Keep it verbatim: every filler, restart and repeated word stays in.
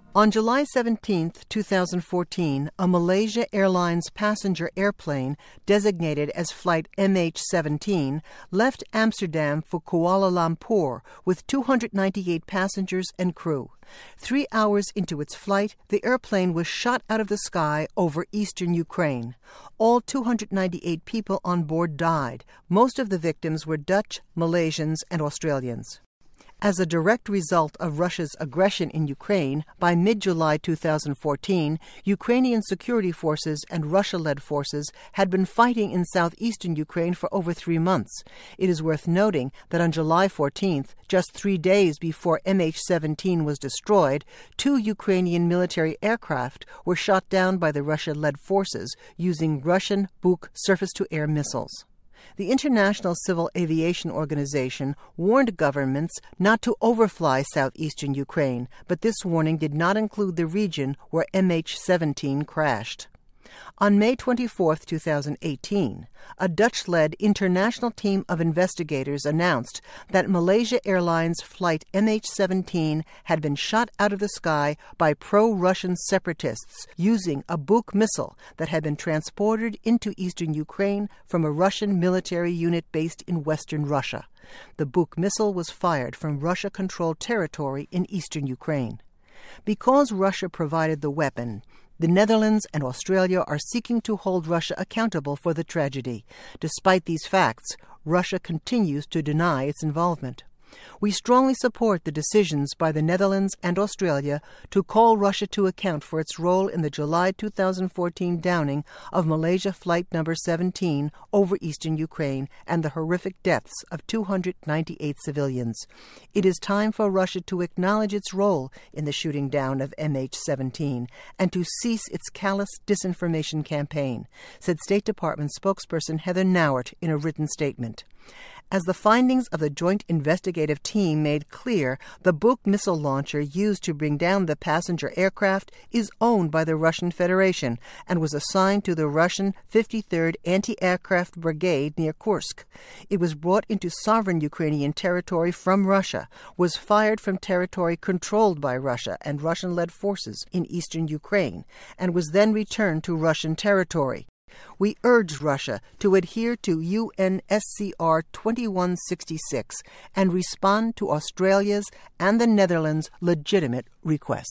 On July seventeenth, two thousand fourteen, a Malaysia Airlines passenger airplane designated as Flight M H seventeen left Amsterdam for Kuala Lumpur with two hundred ninety-eight passengers and crew. Three hours into its flight, the airplane was shot out of the sky over eastern Ukraine. All two hundred ninety-eight people on board died. Most of the victims were Dutch, Malaysians, and Australians. As a direct result of Russia's aggression in Ukraine, by mid-July two thousand fourteen, Ukrainian security forces and Russia-led forces had been fighting in southeastern Ukraine for over three months. It is worth noting that on July fourteenth, just three days before M H seventeen was destroyed, two Ukrainian military aircraft were shot down by the Russia-led forces using Russian Buk surface-to-air missiles. The International Civil Aviation Organization warned governments not to overfly southeastern Ukraine, but this warning did not include the region where M H seventeen crashed. On May twenty-fourth, two thousand eighteen, a Dutch-led international team of investigators announced that Malaysia Airlines Flight M H seventeen had been shot out of the sky by pro-Russian separatists using a Buk missile that had been transported into eastern Ukraine from a Russian military unit based in western Russia. The Buk missile was fired from Russia-controlled territory in eastern Ukraine. Because Russia provided the weapon, the Netherlands and Australia are seeking to hold Russia accountable for the tragedy. Despite these facts, Russia continues to deny its involvement. We strongly support the decisions by the Netherlands and Australia to call Russia to account for its role in the July two thousand fourteen downing of Malaysia Flight number seventeen over eastern Ukraine and the horrific deaths of two hundred ninety-eight civilians. It is time for Russia to acknowledge its role in the shooting down of M H seventeen and to cease its callous disinformation campaign, said State Department spokesperson Heather Nauert in a written statement. As the findings of the joint investigative team made clear, the Buk missile launcher used to bring down the passenger aircraft is owned by the Russian Federation and was assigned to the Russian fifty-third Anti-Aircraft Brigade near Kursk. It was brought into sovereign Ukrainian territory from Russia, was fired from territory controlled by Russia and Russian-led forces in eastern Ukraine, and was then returned to Russian territory. We urge Russia to adhere to U N S C R twenty-one sixty-six and respond to Australia's and the Netherlands' legitimate requests.